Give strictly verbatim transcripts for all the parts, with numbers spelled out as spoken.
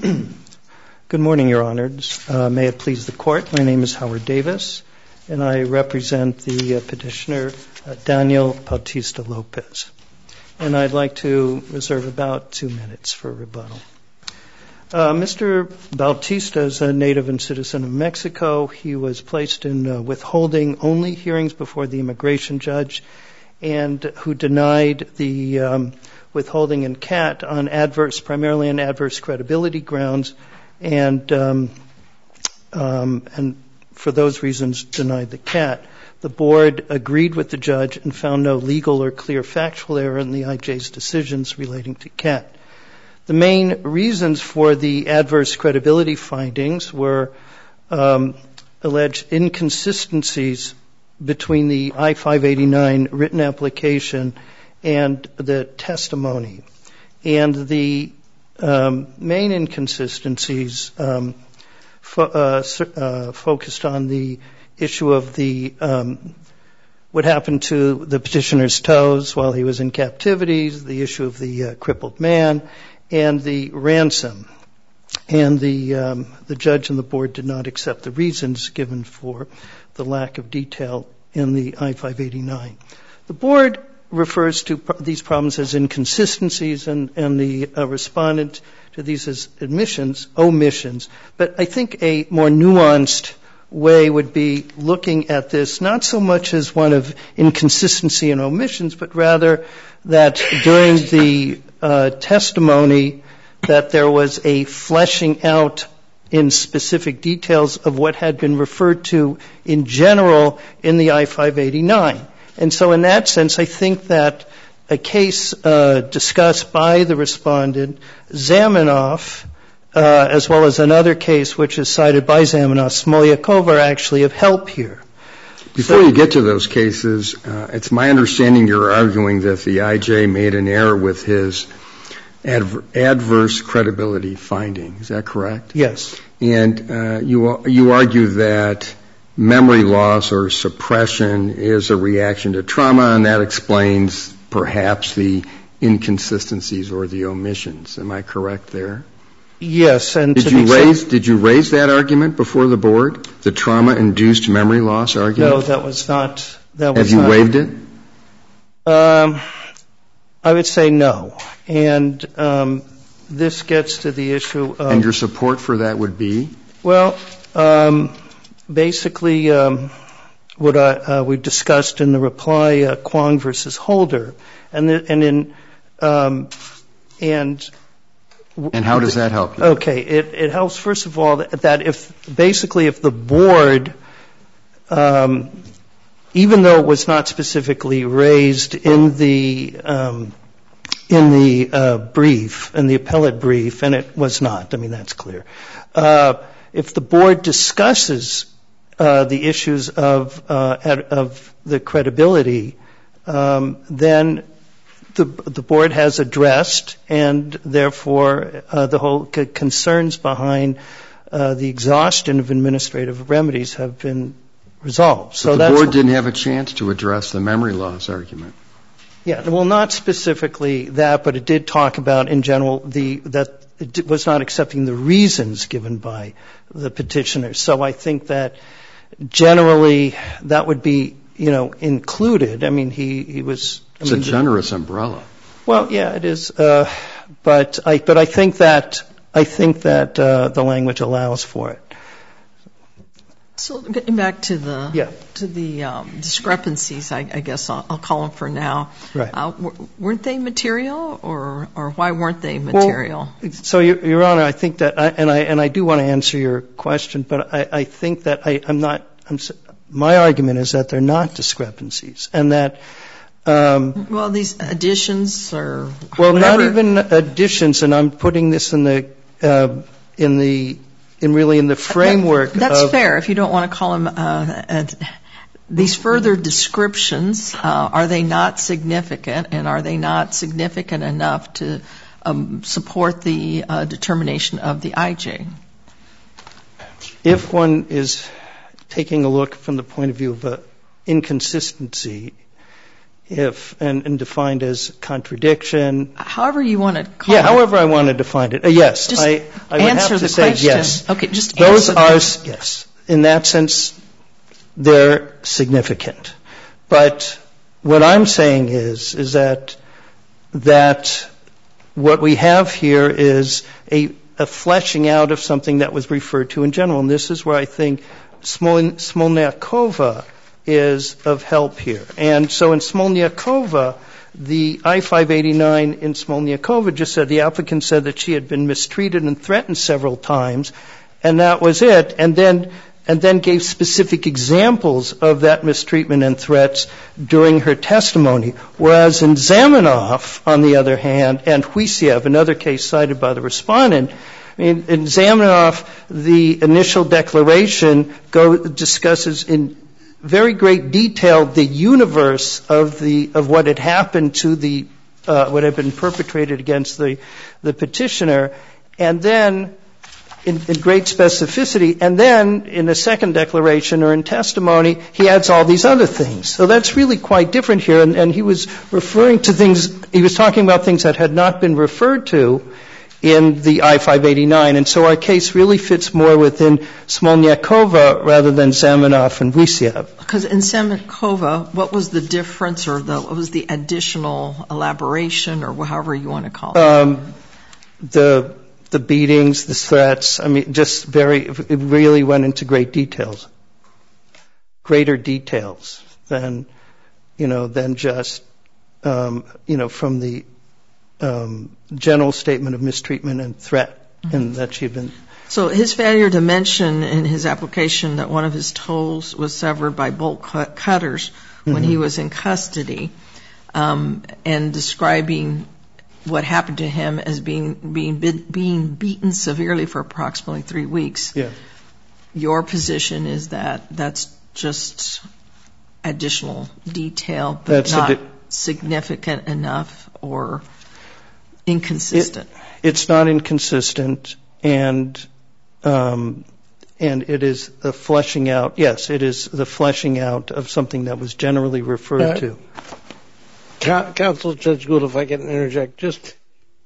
Good morning, Your Honors. Uh, may it please the Court, my name is Howard Davis, and I represent the uh, petitioner uh, Daniel Bautista-Lopez. And I'd like to reserve about two minutes for rebuttal. Uh, Mister Bautista is a native and citizen of Mexico. He was placed in uh, withholding-only hearings before the immigration judge, and who denied the um, withholding in C A T on adverse, primarily on adverse credibility grounds, and um, um, and for those reasons denied the C A T. The board agreed with the judge and found no legal or clear factual error in the I J's decisions relating to C A T. The main reasons for the adverse credibility findings were um, alleged inconsistencies between the I five eighty-nine written application and the testimony. And the um, main inconsistencies um, fo- uh, uh, focused on the issue of the um, what happened to the petitioner's toes while he was in captivity, the issue of the uh, crippled man, and the ransom. And the um, the judge and the board did not accept the reasons given for the lack of detail in the I five eighty-nine. The board refers to pro- these problems as inconsistencies, and, and the uh, respondent to these as admissions, omissions. But I think a more nuanced way would be looking at this not so much as one of inconsistency and omissions, but rather that during the uh, testimony that there was a fleshing out in specific details of what had been referred to in general in the I five eighty-nine. And so in that sense, I think that a case uh, discussed by the respondent, Zamenhof, uh, as well as another case which is cited by Zamenhof, Smolyakova, are actually of help here. Before so, you get to those cases, uh, it's my understanding you're arguing that the I J made an error with his adver- adverse credibility finding. Is that correct? Yes. And uh, you you argue that memory loss or suppression is a reaction to trauma, and that explains perhaps the inconsistencies or the omissions. Am I correct there? Yes. And did you raise did you raise that argument before the board, the trauma-induced memory loss argument? No, that was not. That was Have you not, waived it? Um, I would say no. And um, this gets to the issue of. And your support for that would be? Well, um, basically, um, what I, uh, we discussed in the reply, uh, Kwong versus Holder, and the, and in um, and. And how does that help you? Okay, it, it helps first of all that, that if basically if the board, um, even though it was not specifically raised in the um, in the uh, brief, in the appellate brief, and it was not. I mean, that's clear. Uh, if the board discusses uh, the issues of uh, of the credibility, um, then the, the board has addressed, and therefore uh, the whole c- concerns behind uh, the exhaustion of administrative remedies have been resolved. So but the that's board didn't have a chance to address the memory loss argument. Yeah, well, not specifically that, but it did talk about in general the that it was not accepting the reasons given by the petitioner. So I think that generally that would be, you know, included. I mean, he, he was. I It's mean, a generous umbrella. Well, yeah, it is. Uh, but I but I think that I think that uh, the language allows for it. So getting back to the yeah. to the um, discrepancies, I, I guess I'll, I'll call them for now. Right. Uh, w- weren't they material, or or why weren't they material? Well, so, Your, Your Honor, I think that, I, and I and I do want to answer your question, but I, I think that I, I'm not. I'm, my argument is that they're not discrepancies, and that. Um, well, these additions or well, whatever. not even additions, and I'm putting this in the uh, in the. in really in the framework that, that's of... That's fair. If you don't want to call them... Uh, uh, these further descriptions, uh, are they not significant, and are they not significant enough to um, support the uh, determination of the I J? If one is taking a look from the point of view of an inconsistency, if and, and defined as contradiction. However you want to call yeah, it. Yeah, however I want to define it. Uh, yes, just I, I would answer have to the say question. yes. Okay, just Those answer are, the yes, in that sense, they're significant. But what I'm saying is, is that, that what we have here is a, a fleshing out of something that was referred to in general. And this is where I think Smol- Smolniakova is of help here. And so in Smolniakova, the I five eighty-nine in Smolniakova just said the applicant said that she had been mistreated and threatened several times, and that was it. And then and then gave specific examples of that mistreatment and threats during her testimony. Whereas in Zamenhof, on the other hand, and Huisiev, another case cited by the respondent, I mean, in Zamenhof, the initial declaration go, discusses in very great detail the universe of the of what had happened to the uh, what had been perpetrated against the the petitioner, and then in, in great specificity, and then in the second declaration or in testimony, he adds all these other things. So that's really quite different here, and, and he was referring to things. He was talking about things that had not been referred to in the I five eighty-nine, and so our case really fits more within Smolniakova rather than Zamenhof and Huisiev. Because in Zamenhof, what was the difference, or the, what was the additional elaboration, or however you want to call it? Um, the the beatings, the threats. I mean, just very. It really went into great details, greater details than you know than just um, you know from the. Um, general statement of mistreatment and threat, mm-hmm. and that she had been. So his failure to mention in his application that one of his toes was severed by bolt cut- cutters when mm-hmm. he was in custody, um, and describing what happened to him as being being being beaten severely for approximately three weeks. Yeah. Your position is that that's just additional detail, but that's not di- significant enough, or inconsistent. It, it's not inconsistent, and um, and it is the fleshing out. Yes, it is the fleshing out of something that was generally referred uh, to. Counsel Judge Gould, if I can interject, just,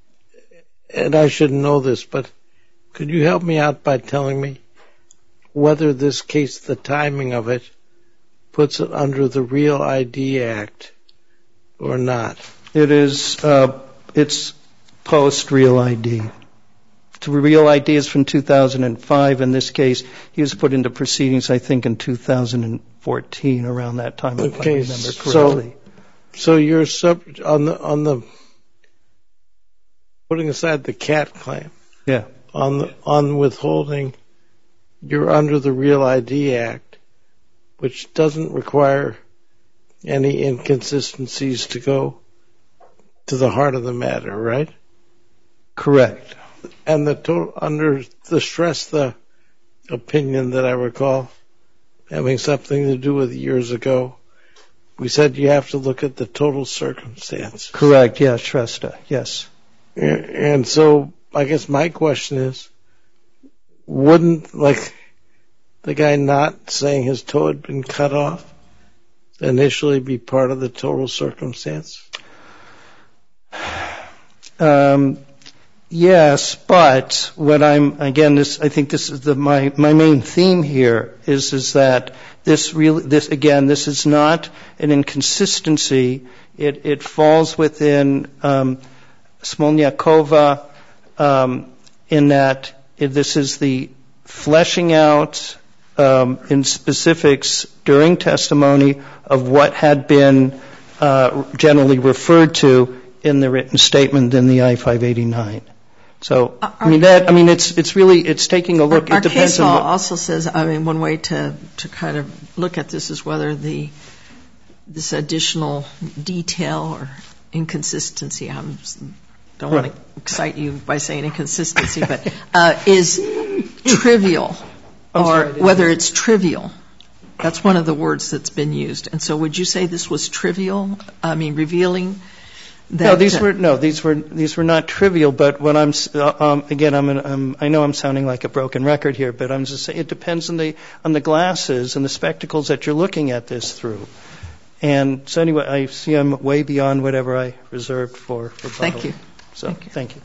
and I should know this, but could you help me out by telling me whether this case, the timing of it, puts it under the Real I D Act or not? It is. Uh, it's. Post-Real I D. The Real I D is from two thousand five. In this case, he was put into proceedings, I think, in two thousand fourteen, around that time, if okay, I remember correctly. So, so you're sub, on the on the putting aside the cat claim. Yeah. On the, on withholding, you're under the Real I D Act, which doesn't require any inconsistencies to go to the heart of the matter, right? Correct. And the to- under the stress the opinion that I recall having something to do with years ago, we said you have to look at the total circumstance. Correct. Yeah, Shrestha. Yes. And, and so I guess my question is, wouldn't like the guy not saying his toe had been cut off initially be part of the total circumstance? Um. Yes, but what I'm again, this I think this is the my my main theme here is is that this really this again this is not an inconsistency. It it falls within um, Smolniakova um, in that it, this is the fleshing out um, in specifics during testimony of what had been uh, generally referred to in the written statement in the I five eighty-nine. So, I mean, that, I mean, it's, it's really, it's taking a look. Our it depends case law on what also says, I mean, one way to, to kind of look at this is whether the, this additional detail or inconsistency, I don't want to excite you by saying inconsistency, but, uh, is trivial, or sorry, whether it's trivial. That's one of the words that's been used. And so would you say this was trivial? I mean, revealing that, no, these were no, these were these were not trivial. But what I'm uh, um, again, I'm, an, I'm I know I'm sounding like a broken record here, but I'm just saying it depends on the on the glasses and the spectacles that you're looking at this through. And so anyway, I see I'm way beyond whatever I reserved for. for Thank you. So thank you. Thank you.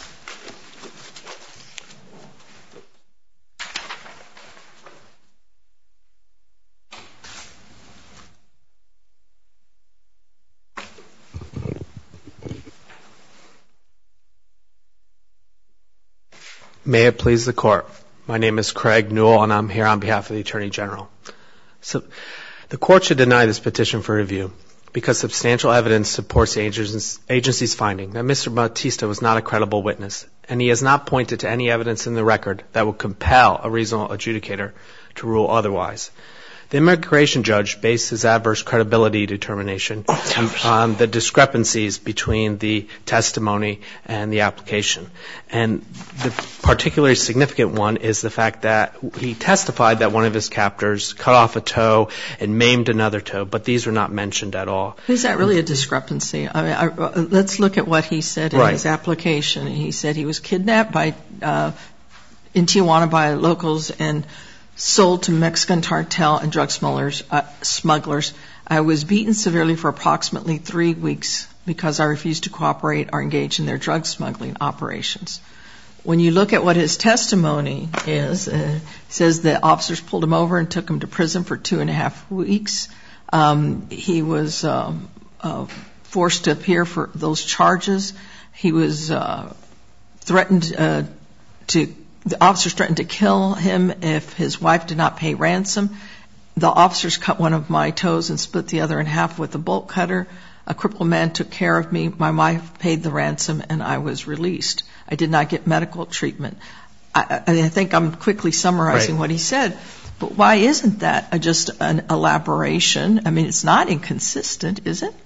May it please the Court. My name is Craig Newell, and I'm here on behalf of the Attorney General. So, the Court should deny this petition for review because substantial evidence supports the agency's finding that Mister Bautista was not a credible witness, and he has not pointed to any evidence in the record that would compel a reasonable adjudicator to rule otherwise. The immigration judge based his adverse credibility determination on the discrepancies between the testimony and the application. And the particularly significant one is the fact that he testified that one of his captors cut off a toe and maimed another toe, but these were not mentioned at all. Is that really a discrepancy? I mean, I, let's look at what he said in right. his application. He said he was kidnapped by uh, in Tijuana by locals and sold to Mexican cartel and drug smugglers, uh, smugglers. I was beaten severely for approximately three weeks because I refused to cooperate or engage in their drug smuggling operations. When you look at what his testimony is, uh, it says the officers pulled him over and took him to prison for two and a half weeks. Um, he was um, uh, forced to appear for those charges. He was uh, threatened uh, to The officers threatened to kill him if his wife did not pay ransom. The officers cut one of my toes and split the other in half with a bolt cutter. A crippled man took care of me. My wife paid the ransom, and I was released. I did not get medical treatment. I, I think I'm quickly summarizing right. what he said. But why isn't that just an elaboration? I mean, it's not inconsistent, is it?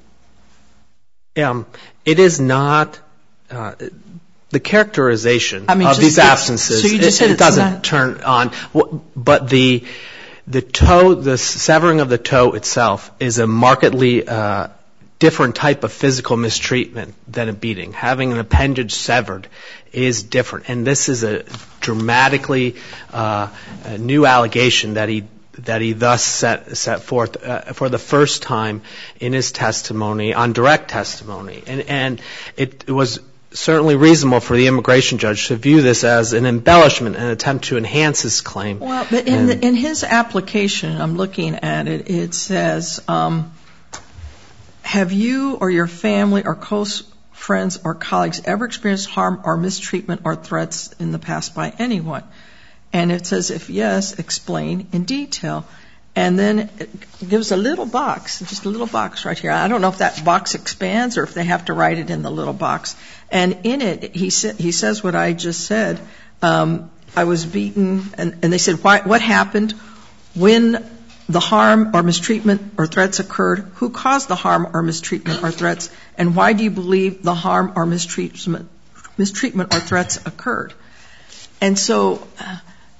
Um, it is not. Uh, The characterization I mean, of these absences, so you just it, said it it's doesn't not turn on. But the the toe, the severing of the toe itself is a markedly uh, different type of physical mistreatment than a beating. Having an appendage severed is different, and this is a dramatically uh, a new allegation that he that he thus set set forth uh, for the first time in his testimony, on direct testimony, and and it, it was certainly reasonable for the immigration judge to view this as an embellishment, an attempt to enhance his claim. Well, but in, the, in his application, I'm looking at it, it says, um, have you or your family or close friends or colleagues ever experienced harm or mistreatment or threats in the past by anyone? And it says, if yes, explain in detail. And then it gives a little box, just a little box right here. I don't know if that box expands or if they have to write it in the little box. And in it, he, sa- he says what I just said. Um, I was beaten, and, and they said, why, what happened when the harm or mistreatment or threats occurred? Who caused the harm or mistreatment or threats? And why do you believe the harm or mistreatment, mistreatment or threats occurred? And so uh,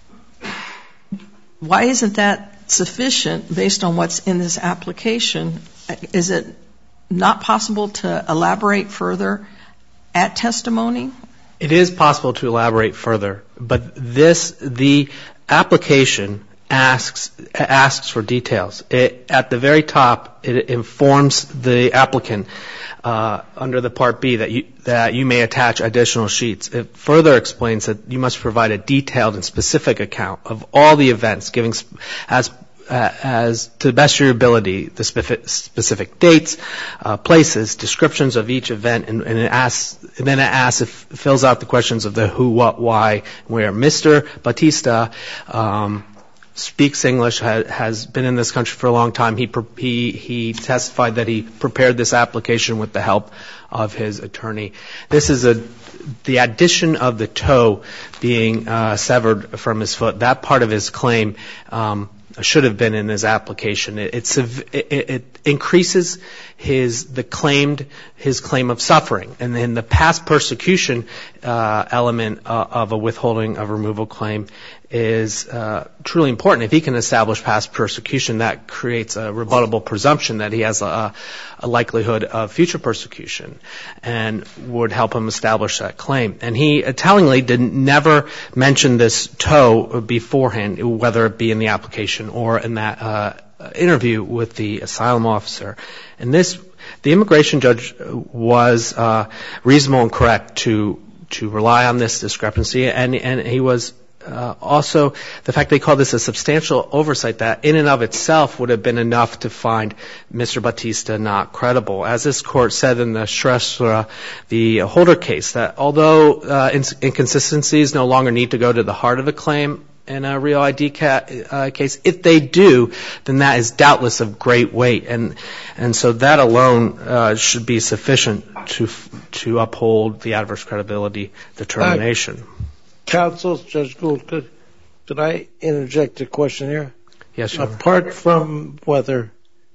why isn't that sufficient based on what's in this application? Is it not possible to elaborate further at testimony? It is possible to elaborate further, but this, the application asks asks for details. It, at the very top, it informs the applicant uh, under the Part B that you that you may attach additional sheets. It further explains that you must provide a detailed and specific account of all the events, giving sp- as Uh, as to the best of your ability, the specific, specific dates, uh, places, descriptions of each event, and, and, it asks, and then it asks, if, fills out the questions of the who, what, why, where. Mister Bautista um, speaks English, ha, has been in this country for a long time. He, he, he testified that he prepared this application with the help of his attorney. This is a the addition of the toe being uh, severed from his foot. That part of his claim um, should have been in his application. It, it's, it, it increases his the claimed his claim of suffering, and then the past persecution uh, element uh, of a withholding of removal claim is uh, truly important. If he can establish past persecution, that creates a rebuttable presumption that he has a, a likelihood of future persecution, and would help him establish that claim. And he uh, tellingly did never mention this toe beforehand, whether it be in the application or in that uh, interview with the asylum officer. And this, the immigration judge was uh, reasonable and correct to to rely on this discrepancy, and and he was uh, also the fact they called this a substantial oversight that in and of itself would have been enough to find Mister Batista not credible. As this court said in the Shrestha, the Holder case, that although uh, ins- inconsistencies no longer need to go to the heart of a claim in a real I D ca- uh, case, if they do, then that is doubtless of great weight, and and so that alone uh, should be sufficient to to uphold the adverse credibility determination. Uh, Counsel, Judge Gould, could could I interject a question here? Yes, sure. Apart from whether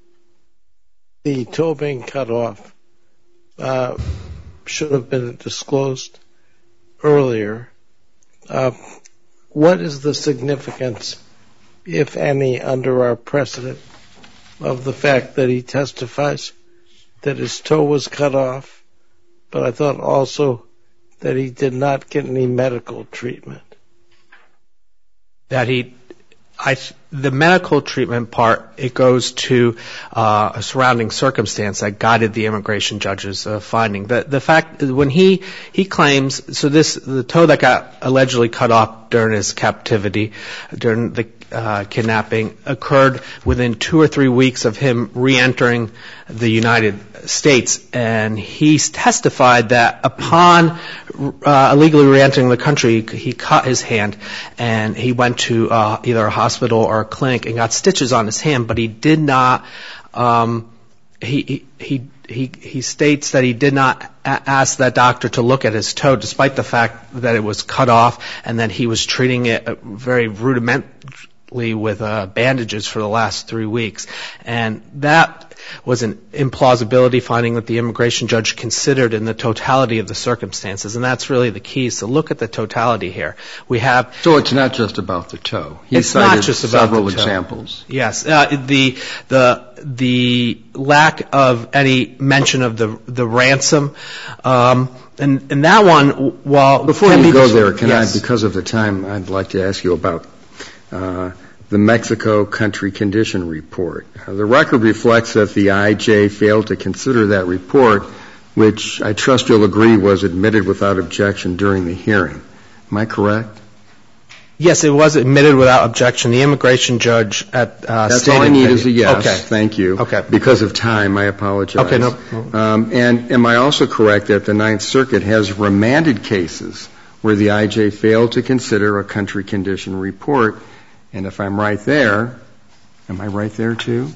the toe being cut off uh, should have been disclosed earlier, uh, what is the significance, if any, under our precedent of the fact that he testifies that his toe was cut off, but I thought also that he did not get any medical treatment? That he, I, the medical treatment part, it goes to uh, a surrounding circumstance that guided the immigration judge's uh, finding. The the fact when he he claims, so this the toe that got allegedly cut off during his captivity, during the uh, kidnapping, occurred within two or three weeks of him re-entering the United States, and he testified that upon uh, illegally re-entering the country, he cut his hand, and he went to uh, either a hospital or a clinic and got stitches on his hand, but he did not. Um, he he he he states that he did not a- ask that doctor to look at his toe, despite the fact that it was cut off, and that he was treating it very rudimentally with uh, bandages for the last three weeks, and that was an implausibility finding that the immigration judge considered in the totality of the circumstances, and that's really the key. So look at the totality here. We have. So it's not just about the toe. He it's cited not just about several the toe. examples. Yes, uh, the the the lack of any mention of the the ransom, um, and and that one. While before you go there, can yes. I, because of the time, I'd like to ask you about. Uh, the Mexico Country Condition Report. Uh, the record reflects that the I J failed to consider that report, which I trust you'll agree was admitted without objection during the hearing. Am I correct? Yes, it was admitted without objection. The immigration judge at uh, That's all I need is a yes. Okay. Thank you. Okay. Because of time, I apologize. Okay, no. no. Um, and am I also correct that the Ninth Circuit has remanded cases where the I J failed to consider a country condition report? And if I'm right there, am I right there too?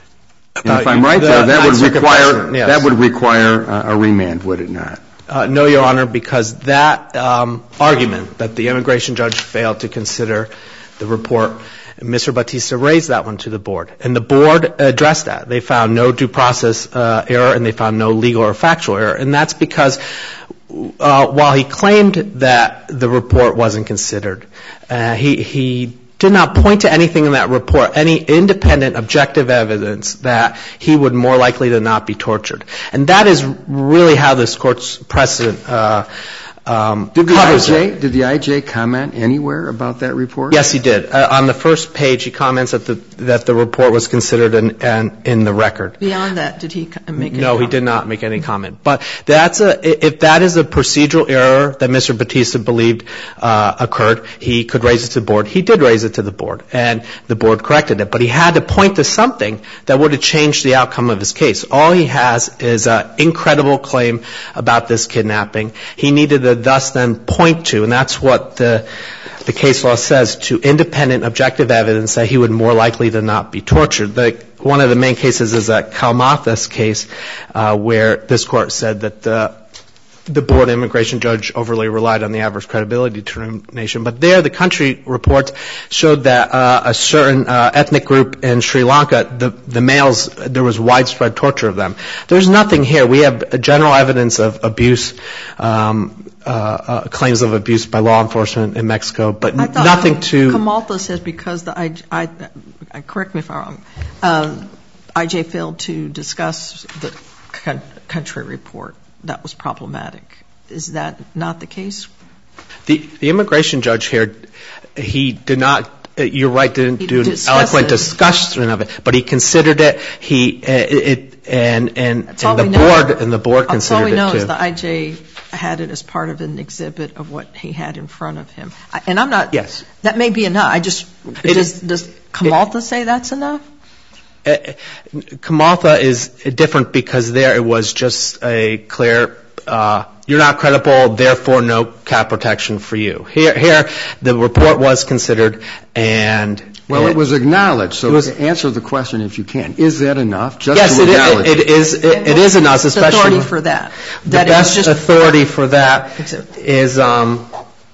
And if I'm right there, that would require yes. that would require uh, a remand, would it not? Uh, no, Your Honor, because that um, argument that the immigration judge failed to consider the report, Mister Batista raised that one to the board, and the board addressed that. They found no due process uh, error, and they found no legal or factual error, and that's because uh, while he claimed that the report wasn't considered, uh, he he. did not point to anything in that report, any independent, objective evidence that he would more likely than not be tortured. And that is really how this Court's precedent uh, um, did the covers I J, it. Did the I J comment anywhere about that report? Yes, he did. Uh, on the first page, he comments that the that the report was considered in, in, in the record. Beyond that, did he make any No, comment? he did not make any comment. But that's a if that is a procedural error that Mister Batista believed uh, occurred, he could raise it to the board. He did raise it to the board, and the board corrected it. But he had to point to something that would have changed the outcome of his case. All he has is an incredible claim about this kidnapping. He needed to thus then point to, and that's what the the case law says, to independent, objective evidence that he would more likely than not be tortured. The, one of the main cases is that Kalmathas case, uh, where this Court said that the the board immigration judge overly relied on the adverse credibility determination. But there, the country reports showed that uh, a certain uh, ethnic group in Sri Lanka, the, the males, there was widespread torture of them. There's nothing here. We have general evidence of abuse, um, uh, uh, claims of abuse by law enforcement in Mexico, but I thought nothing to... Kamaltha says because the I, I, I, correct me if I'm wrong, um, I J failed to discuss the country report. That was problematic. Is that not the case? The, the immigration judge here, he did not you're right, didn't He do an discussed eloquent it. discussion of it, but he considered it. He uh, it and and, That's all and the we know. board and the board That's all considered we know it too. is the I J had it as part of an exhibit of what he had in front of him. I- And I'm not. Yes. That may be enough. I just It does, is- does Kamalta say that's enough? Uh, Kamalta is different because there it was just a clear, uh, you're not credible, therefore no cap protection for you. Here, here the report was considered, and Well, it was acknowledged, so It was- answer the question if you can. Is that enough, just yes, to it, acknowledge it, it is. It, it is enough, The especially authority for that. the That it was best just authority for that Exhibit. is um.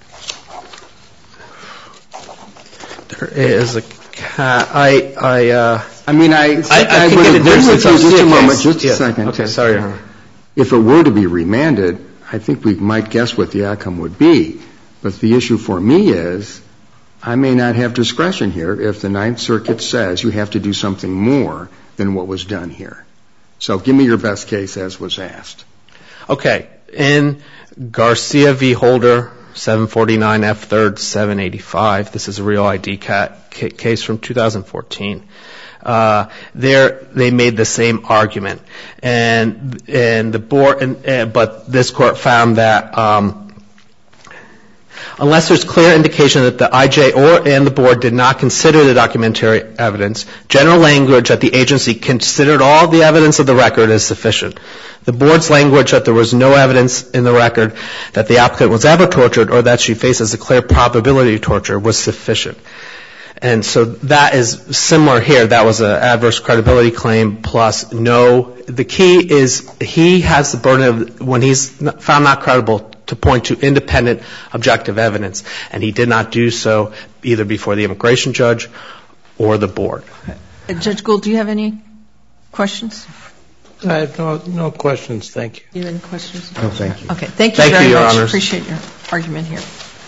There is a cat. I I. Uh, I mean, I think I, I, I can would get it. agree There's with a you just a moment, case. just a Yeah. second. Okay, sorry, Your Honor. If it were to be remanded, I think we might guess what the outcome would be. But the issue for me is, I may not have discretion here if the Ninth Circuit says you have to do something more than what was done here. So give me your best case as was asked. Okay. In Garcia v. Holder, seven forty-nine F third, seven eighty-five, this is a real I D cat ca- case from two thousand fourteen. Uh, there, they made the same argument, and and the board, and, uh, but this court found that um, unless there's clear indication that the I J or and the board did not consider the documentary evidence, general language that the agency considered all the evidence of the record is sufficient. The board's language that there was no evidence in the record that the applicant was ever tortured or that she faces a clear probability of torture was sufficient. And so that is similar here. That was an adverse credibility claim plus no. The key is he has the burden of, when he's found not credible, to point to independent, objective evidence. And he did not do so either before the immigration judge or the board. Uh, Judge Gould, do you have any questions? I have no, no questions, thank you. Do you have any questions? No, thank you. Okay, thank you Thank very you, Your much. Honors. Appreciate your argument here.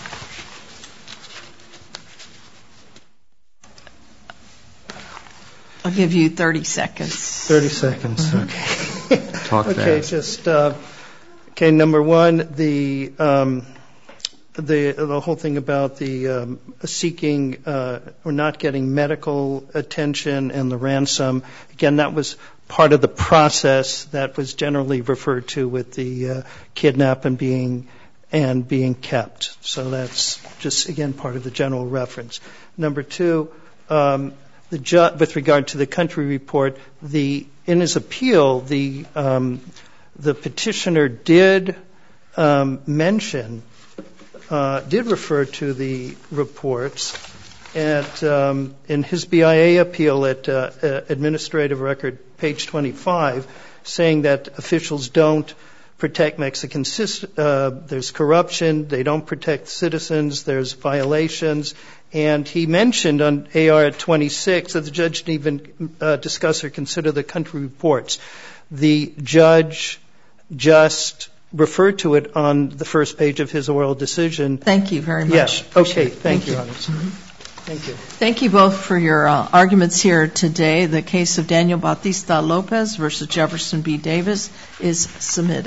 I'll give you thirty seconds. thirty seconds, okay. Talk Okay, fast. just, uh, okay, number one, the, um, the, the whole thing about the um, seeking uh, or not getting medical attention and the ransom, again, that was part of the process that was generally referred to with the uh, kidnap and being and being kept. So that's just, again, part of the general reference. Number two, um, the ju- with regard to the country report, the in his appeal, the um, the petitioner did um, mention, uh, did refer to the reports at um, in his B I A appeal at uh, uh, administrative record page twenty-five, saying that officials don't protect Mexican citizens, uh, there's corruption, they don't protect citizens, there's violations, and he mentioned on A R twenty-six that the judge didn't even uh, discuss or consider the country reports. The judge just referred to it on the first page of his oral decision. Thank you very much. Yes, okay, Appreciate it. thank you, Your Honor. Thank you. Thank you both for your uh, arguments here today. The case of Daniel Bautista Lopez versus Jefferson B. Davis is submitted.